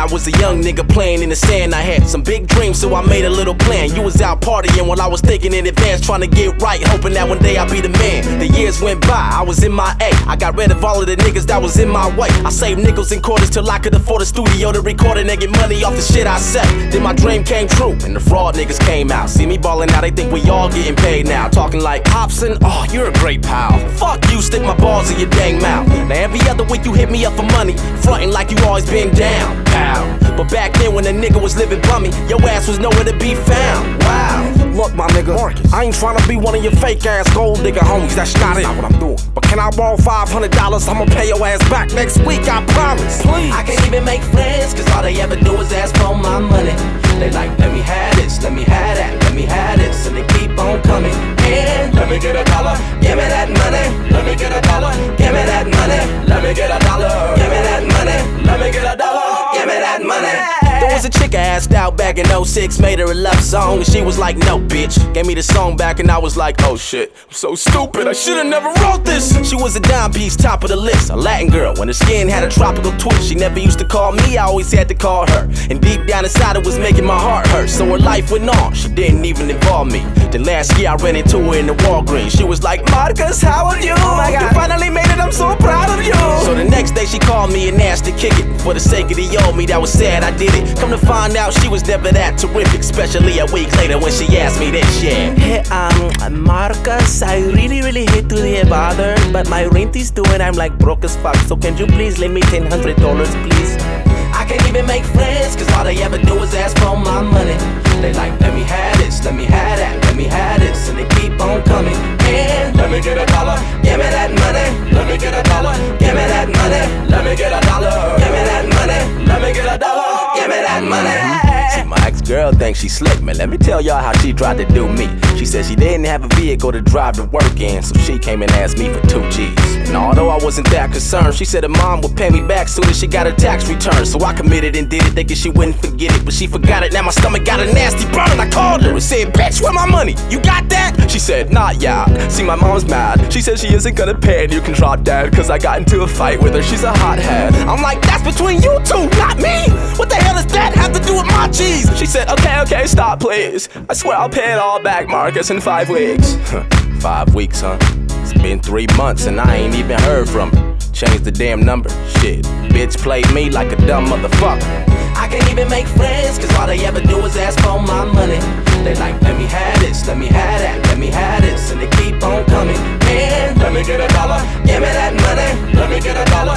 I was a young nigga playing in the sand. I had some big dreams, so I made a little plan. You was out partying while I was thinking in advance, trying to get right, hoping that one day I'd be the man. The years went by, I was in my A. I got rid of all of the niggas that was in my way. I saved nickels and quarters till I could afford a studio to record it and get money off the shit I said. Then my dream came true, and the fraud niggas came out. See me ballin' out, they think we all getting paid now. Talking like, Hobson, oh, you're a great pal. Fuck you, stick my balls in your dang mouth. Now every other week you hit me up for money, frontin' like you always been down. Pow. But back then when a nigga was living bummy, your ass was nowhere to be found. Wow. Look, my nigga, Marcus, I ain't tryna be one of your fake ass gold digger homies. That's not what I'm doing. But can I borrow $500? I'ma pay your ass back next week, I promise. Please. I can't even make friends, cause all they ever do is ask for my money. They like, let me have this, let me have that, let me have this, and they keep on coming. And let me get $1, give me that money. Let me get $1, give me that money. Let me get $1, give me that money. Let me get $1, give me that money. There was a chick I asked out back in 06, made her a love song, and she was like, no bitch. Gave me the song back and I was like, oh shit, I'm so stupid, I should've never wrote this. She was a dime piece, top of the list, a Latin girl. When her skin had a tropical twist, she never used to call me, I always had to call her. And deep down inside it was making my heart hurt, so her life went on, she didn't even involve me. Then last year I ran into her in the Walgreens. She was like, Marcus, how are you? Oh my God. You finally made it, I'm so proud of you. So the next day she called me and asked to kick it. For the sake of the old me that was sad, I did it. Come to find out she was never that terrific, especially a week later when she asked me this shit. Hey, Marcus, I really hate to be bothered, but my rent is due and I'm like broke as fuck. So can you please lend me $1,000, please? I can't even make friends, cause all they ever do is ask for my money. They like, let me have this, let me have that, let me have this, and they keep on coming. And let me get $1, give me that money. Let me get $1, give me that money. Let me get $1, give me that money. Let me get $1, give me that money. See, my ex-girl thinks she slick, man. Let me tell y'all how she tried to do me. She said she didn't have a vehicle to drive to work in, so she came and asked me for 2 G's. And although I wasn't that concerned, she said her mom would pay me back soon as she got her tax return. So I committed and did it, thinking she wouldn't forget it, but she forgot it. Now my stomach got a nasty burn. I called her and said, bitch, where my money? You got that? She said, not yet. See, my mom's mad. She said she isn't gonna pay and you can drop dead, cause I got into a fight with her. She's a hothead. I'm like, that's between you two, not me. What the hell does that have to do with my cheese? She said, okay, stop please. I swear I'll pay it all back, Marcus, in 5 weeks. 5 weeks, huh? It's been 3 months and I ain't even heard from her. Changed the damn number, shit. Bitch played me like a dumb motherfucker. I can't even make friends, cause all they ever do is ask for my money. They like, let me have this, let me have that, let me have this, and they keep on coming. And let me get $1, give me that money. Let me get $1,